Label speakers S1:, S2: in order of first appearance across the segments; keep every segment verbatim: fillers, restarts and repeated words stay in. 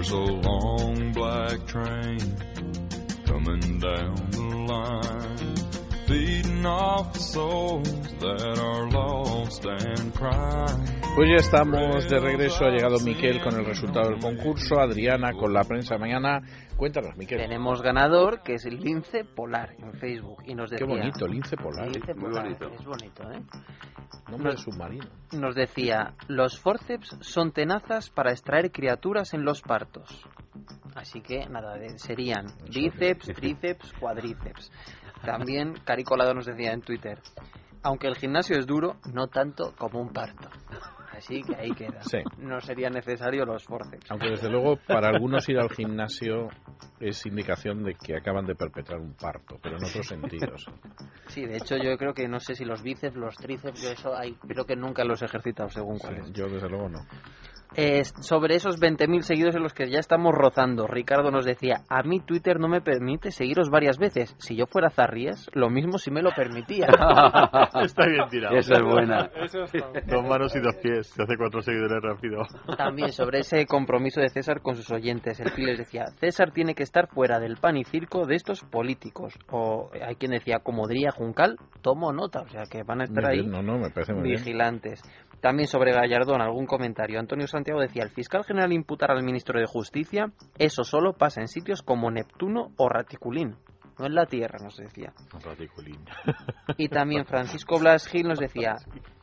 S1: There's a long black train coming down the line, feeding off the souls that are lost and crying.
S2: Pues ya estamos de regreso. Ha llegado Miquel con el resultado del concurso, Adriana con la prensa mañana. Cuéntanos, Miquel.
S3: Tenemos ganador, que es el lince polar en Facebook. Y nos decía,
S2: qué bonito, lince polar.
S3: Lince
S4: Muy
S3: polar,
S4: bonito.
S3: es bonito, ¿eh?
S2: Nombre de submarino.
S3: Nos decía, los forceps son tenazas para extraer criaturas en los partos. Así que, nada, de- serían bíceps, tríceps, cuadríceps. También Caricolado nos decía en Twitter, aunque el gimnasio es duro, no tanto como un parto. Así que ahí queda.
S2: Sí.
S3: No serían necesarios los forceps.
S2: Aunque desde luego para algunos ir al gimnasio es indicación de que acaban de perpetrar un parto, pero en otros sentidos.
S3: Sí, de hecho yo creo que no sé si los bíceps, los tríceps, yo eso hay, creo que nunca los he ejercitado según cuál es.
S2: Sí, yo desde luego no.
S3: Eh, sobre esos veinte mil seguidores en los que ya estamos rozando, Ricardo nos decía, a mí Twitter no me permite seguiros varias veces. Si yo fuera Zarrías, lo mismo si me lo permitía.
S5: Está bien tirado.
S4: Esa es buena.
S5: Eso está bien. Dos manos y dos pies. Se hace cuatro seguidores rápido.
S3: También sobre ese compromiso de César con sus oyentes. El Pi les decía, César tiene que estar fuera del pan y circo de estos políticos. O hay quien decía, como diría Juncal, tomo nota. O sea que van a estar
S2: Muy
S3: ahí
S2: bien, no, no, me parece muy bien.
S3: vigilantes. También sobre Gallardón, algún comentario. Antonio Santiago decía, el fiscal general imputará al ministro de Justicia, eso solo pasa en sitios como Neptuno o Raticulín. No en la Tierra, nos decía.
S5: Raticulín.
S3: Y también Francisco Blas Gil nos decía,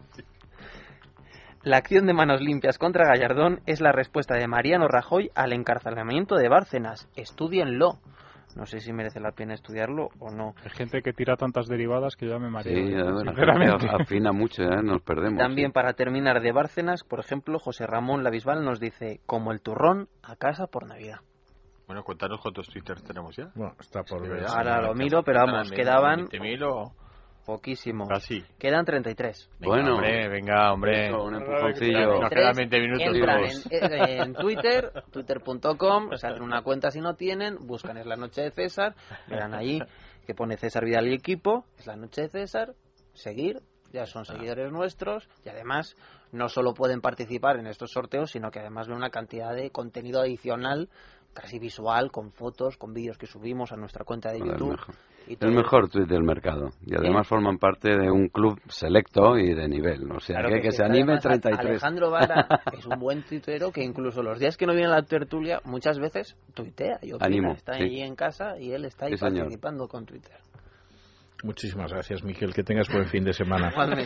S3: la acción de manos limpias contra Gallardón es la respuesta de Mariano Rajoy al encarcelamiento de Bárcenas. Estúdienlo. No sé si merece la pena estudiarlo o no.
S6: Hay gente que tira tantas derivadas que ya me mareo.
S4: Sí, la
S6: sinceramente.
S4: gente afina mucho, ¿eh? Nos perdemos.
S3: También
S4: sí.
S3: para terminar de Bárcenas, por ejemplo, José Ramón Lavisval nos dice, como el turrón a casa por Navidad.
S5: Bueno, cuéntanos cuántos twitters tenemos ya.
S2: Bueno, está por
S5: Sí,
S2: ver.
S5: ya.
S3: Ahora lo miro, pero vamos, quedaban
S5: veinte mil o
S3: poquísimos.
S5: casi.
S3: Quedan treinta y tres.
S5: Venga,
S4: Bueno.
S5: hombre, venga, hombre.
S4: Eso, un empujoncillo.
S5: Nos quedan veinte minutos
S3: Entran
S5: vivos.
S3: en, en Twitter, twitter punto com, se hacen una cuenta si no tienen, buscan Es la Noche de César, verán ahí que pone César Vidal y equipo, Es la Noche de César, seguir, ya son seguidores nuestros y además no solo pueden participar en estos sorteos, sino que además ven una cantidad de contenido adicional, casi visual, con fotos, con vídeos que subimos a nuestra cuenta de
S4: Joder,
S3: YouTube.
S4: mejor.
S3: Y todo
S4: El mejor tuit del mercado. Y además forman parte de un club selecto y de nivel. O sea,
S3: Claro
S4: que,
S3: que
S4: que
S3: sí,
S4: se anime
S3: además,
S4: treinta y tres.
S3: Alejandro Vara es un buen tuitero que incluso los días que no viene a la tertulia muchas veces tuitea y opina.
S4: Ánimo,
S3: Está
S4: sí.
S3: ahí en casa y él está ahí
S4: Sí, señor.
S3: participando con Twitter.
S2: Muchísimas gracias, Miquel. Que tengas buen fin de semana.
S3: Igualmente.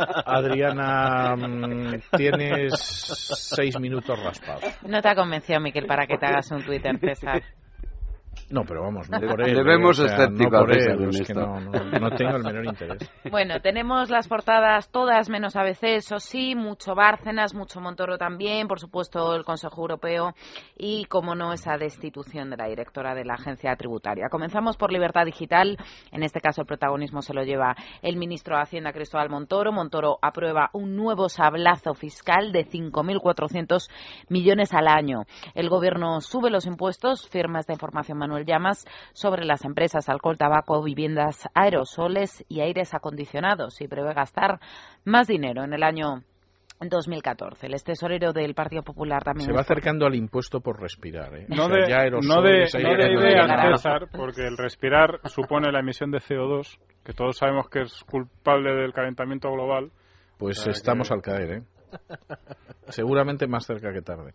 S2: Adriana, mm, tienes seis minutos raspados.
S7: No te ha convencido, Miquel, para que te hagas un Twitter, César.
S2: No, pero vamos, no
S4: Le-
S2: por él.
S4: le vemos
S2: eh, o sea,
S4: escéptico
S2: no
S4: a
S2: por
S4: César
S2: él,
S4: en
S2: es que
S4: esto.
S2: no, no, no tengo el menor interés.
S7: Bueno, tenemos las portadas todas menos A B C, eso sí, mucho Bárcenas, mucho Montoro también, por supuesto el Consejo Europeo y, como no, esa destitución de la directora de la agencia tributaria. Comenzamos por Libertad Digital, en este caso el protagonismo se lo lleva el ministro de Hacienda, Cristóbal Montoro. Montoro aprueba un nuevo sablazo fiscal de cinco mil cuatrocientos millones al año. El gobierno sube los impuestos, firma esta información Manuel Llamas, sobre las empresas, alcohol, tabaco, viviendas, aerosoles y aires acondicionados, y prevé gastar más dinero en el año dos mil catorce. El tesorero del Partido Popular también
S2: Se va
S7: es por-
S2: acercando al impuesto por respirar, ¿eh?
S6: No
S2: O sea,
S6: de,
S2: ya
S6: no de,
S2: aerosoles,
S6: no
S2: aire
S6: de
S2: acondicionado.
S6: ideas, César, porque el respirar supone la emisión de C O dos, que todos sabemos que es culpable del calentamiento global.
S2: Pues
S6: O sea
S2: estamos
S6: que-
S2: al caer, ¿eh? Seguramente más cerca que tarde.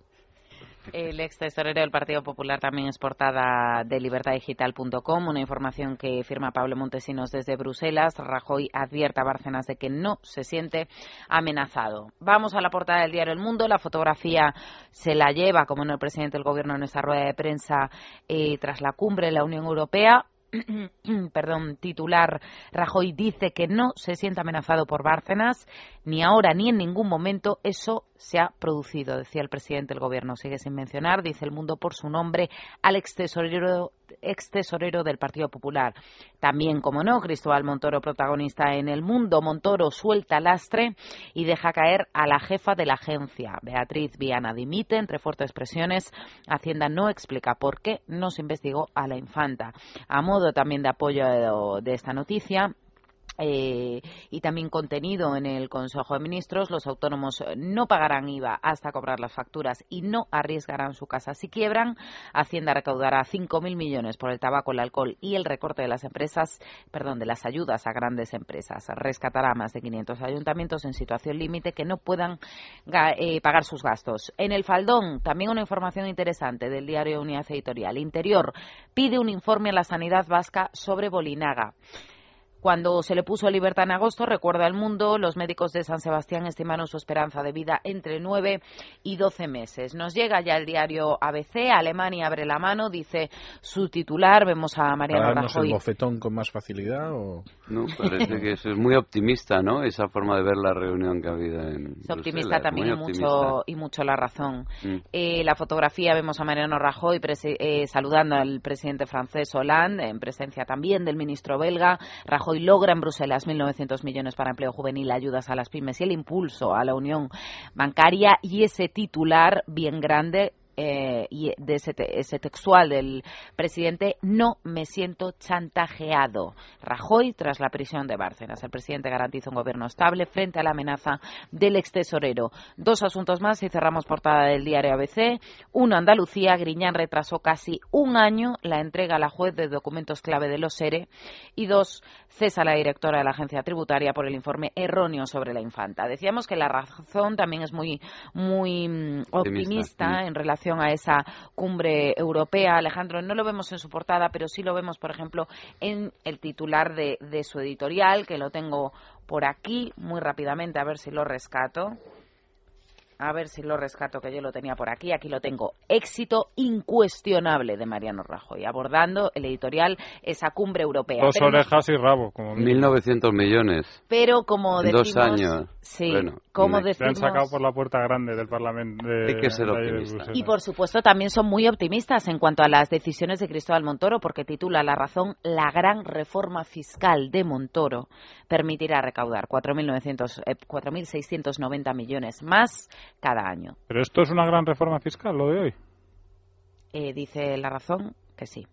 S7: El ex tesorero del Partido Popular también es portada de libertad digital punto com, una información que firma Pablo Montesinos desde Bruselas. Rajoy advierte a Bárcenas de que no se siente amenazado. Vamos a la portada del diario El Mundo. La fotografía se la lleva, como no, el presidente del Gobierno en esta rueda de prensa eh, tras la cumbre de la Unión Europea. Perdón, titular: Rajoy dice que no se siente amenazado por Bárcenas, ni ahora ni en ningún momento eso se ha producido, decía el presidente del gobierno. Sigue sin mencionar, dice El Mundo, por su nombre al ex tesorero, ex tesorero del Partido Popular. También, como no, Cristóbal Montoro, protagonista en El Mundo. Montoro suelta lastre y deja caer a la jefa de la agencia. Beatriz Viana dimite, entre fuertes presiones. Hacienda no explica por qué no se investigó a la infanta. A modo también de apoyo de esta noticia, Eh, y también contenido en el Consejo de Ministros, los autónomos no pagarán I V A hasta cobrar las facturas y no arriesgarán su casa si quiebran. Hacienda recaudará cinco mil millones por el tabaco, el alcohol y el recorte de las empresas, perdón, de las ayudas a grandes empresas. Rescatará a más de quinientos ayuntamientos en situación límite que no puedan eh, pagar sus gastos. En el faldón, también una información interesante del diario Unidad Editorial. Interior pide un informe a la sanidad vasca sobre Bolinaga. Cuando se le puso libertad en agosto, recuerda El Mundo, los médicos de San Sebastián estimaron su esperanza de vida entre nueve y doce meses. Nos llega ya el diario A B C, Alemania abre la mano, dice su titular, vemos a Mariano
S2: ¿Para darnos
S7: Rajoy.
S2: el bofetón con más facilidad o...?
S4: No, parece que eso es muy optimista, ¿no? Esa forma de ver la reunión que ha habido en
S7: Es optimista
S4: Bruselas,
S7: también y
S4: optimista.
S7: mucho, y mucho la razón.
S4: Mm.
S7: Eh, la fotografía, vemos a Mariano Rajoy presi- eh, saludando al presidente francés Hollande, en presencia también del ministro belga. Rajoy logra en Bruselas mil novecientos millones para empleo juvenil, ayudas a las pymes y el impulso a la unión bancaria, y ese titular bien grande eh, y de ese, te, ese textual del presidente: no me siento chantajeado. Rajoy tras la prisión de Bárcenas. El presidente garantiza un gobierno estable frente a la amenaza del extesorero. Dos asuntos más y cerramos portada del diario A B C. Uno, Andalucía. Griñán retrasó casi un año la entrega a la juez de documentos clave de los ERE. Y dos, cesa a la directora de la agencia tributaria por el informe erróneo sobre la infanta. Decíamos que La Razón también es muy, muy mm, optimista en relación a esa cumbre europea. Alejandro, no lo vemos en su portada, pero sí lo vemos, por ejemplo, en el titular de, de su editorial, que lo tengo por aquí muy rápidamente, a ver si lo rescato. A ver si lo rescato, que yo lo tenía por aquí. Aquí lo tengo. Éxito incuestionable de Mariano Rajoy, abordando el editorial esa cumbre europea.
S6: Dos
S7: pero
S6: orejas no, y rabo. Como
S4: mil novecientos millones.
S7: Pero como
S4: en
S7: decimos...
S4: dos años.
S7: Sí,
S4: bueno,
S7: como
S6: me...
S7: decimos...
S6: Se han sacado por la puerta grande del Parlamento. De,
S4: Hay que ser
S6: de
S4: optimista.
S7: Y por supuesto también son muy optimistas en cuanto a las decisiones de Cristóbal Montoro, porque titula La Razón: la gran reforma fiscal de Montoro permitirá recaudar cuatro mil seiscientos noventa millones más cada año.
S6: ¿Pero esto es una gran reforma fiscal, lo de hoy?
S7: Eh, dice La Razón que sí.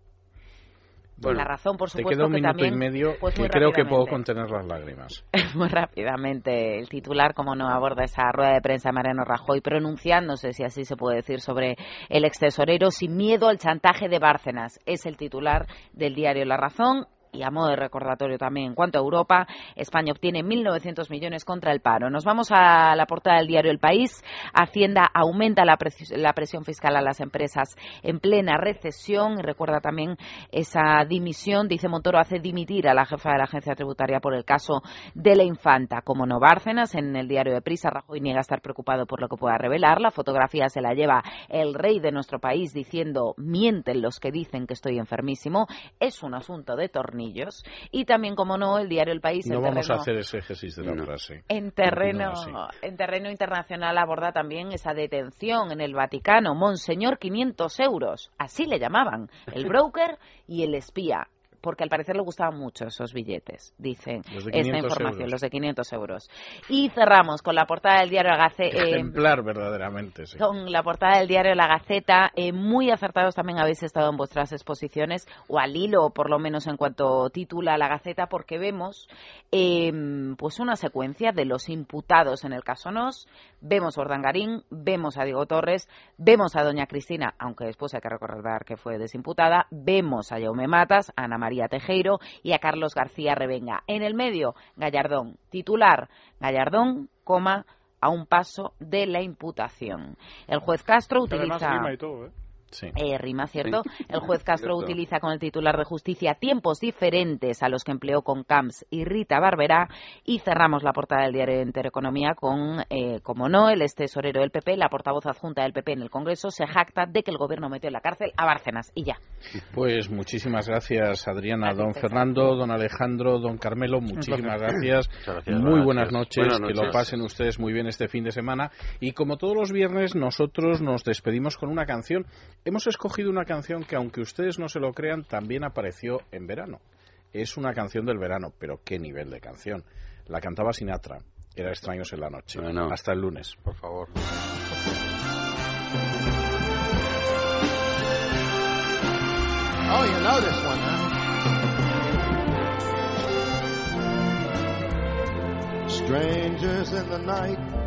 S2: Bueno,
S7: La Razón, por
S2: te
S7: supuesto,
S2: queda un
S7: que
S2: minuto
S7: también,
S2: y medio
S7: pues
S2: que
S7: muy
S2: creo que puedo
S7: rápidamente.
S2: contener las lágrimas.
S7: Muy rápidamente, el titular, como no, aborda esa rueda de prensa de Mariano Rajoy, pronunciándose, si así se puede decir, sobre el extesorero sin miedo al chantaje de Bárcenas. Es el titular del diario La Razón. Y a modo de recordatorio también, en cuanto a Europa, España obtiene mil novecientos millones contra el paro. Nos vamos a la portada del diario El País. Hacienda aumenta la, pres- la presión fiscal a las empresas en plena recesión. Y recuerda también esa dimisión. Dice Montoro hace dimitir a la jefa de la agencia tributaria por el caso de la infanta. Como no, Bárcenas, en el diario de Prisa, Rajoy niega estar preocupado por lo que pueda revelar. La fotografía se la lleva el rey de nuestro país diciendo: mienten los que dicen que estoy enfermísimo. Es un asunto de tornillos. Y también, como no, el diario El País...
S2: No
S7: en
S2: vamos
S7: terreno,
S2: a hacer exégesis de la
S4: no.
S2: frase.
S7: en terreno,
S2: No,
S7: en terreno internacional aborda también esa detención en el Vaticano. Monseñor quinientos euros, así le llamaban, el broker y el espía. Porque al parecer le gustaban mucho esos billetes, dicen esta información,
S2: euros.
S7: los de quinientos euros. Y cerramos con la portada del diario La Gaceta. Eh,
S2: Ejemplar, verdaderamente, sí.
S7: Con la portada del diario La Gaceta. Eh, muy acertados también habéis estado en vuestras exposiciones, o al hilo, por lo menos en cuanto titula La Gaceta, porque vemos eh, pues una secuencia de los imputados en el caso Nos. Vemos a Urdangarín, vemos a Diego Torres, vemos a doña Cristina, aunque después hay que recordar que fue desimputada, vemos a Jaume Matas, a Ana María Tejero y a Carlos García Revenga. En el medio, Gallardón. Titular: Gallardón, coma, a un paso de la imputación. El juez Castro
S6: Que
S7: utiliza...
S6: además rima y todo, ¿eh?
S2: Sí.
S7: Eh, rima, ¿cierto?
S4: Sí.
S7: El juez Castro
S4: Cierto.
S7: utiliza con el titular de Justicia tiempos diferentes a los que empleó con Camps y Rita Barberá. Y cerramos la portada del diario Intereconomía con, eh, como no, el ex tesorero del P P, la portavoz adjunta del P P en el Congreso, se jacta de que el gobierno metió en la cárcel a Bárcenas. Y ya.
S2: Pues muchísimas gracias, Adriana,
S7: Gracias,
S2: don
S7: César.
S2: Fernando, don Alejandro, don Carmelo, muchísimas gracias.
S5: Muchas gracias.
S2: Muy buenas
S5: Gracias.
S2: noches,
S5: Buenas
S2: que lo
S5: noches.
S2: pasen ustedes muy bien este fin de semana. Y como todos los viernes, nosotros nos despedimos con una canción. Hemos escogido una canción que, aunque ustedes no se lo crean, también apareció en verano. Es una canción del verano, pero qué nivel de canción. La cantaba Sinatra. Era Extraños en la noche.
S4: Bueno.
S2: Hasta el lunes.
S5: Por favor.
S8: Oh, you know this one, huh? strangers in the night.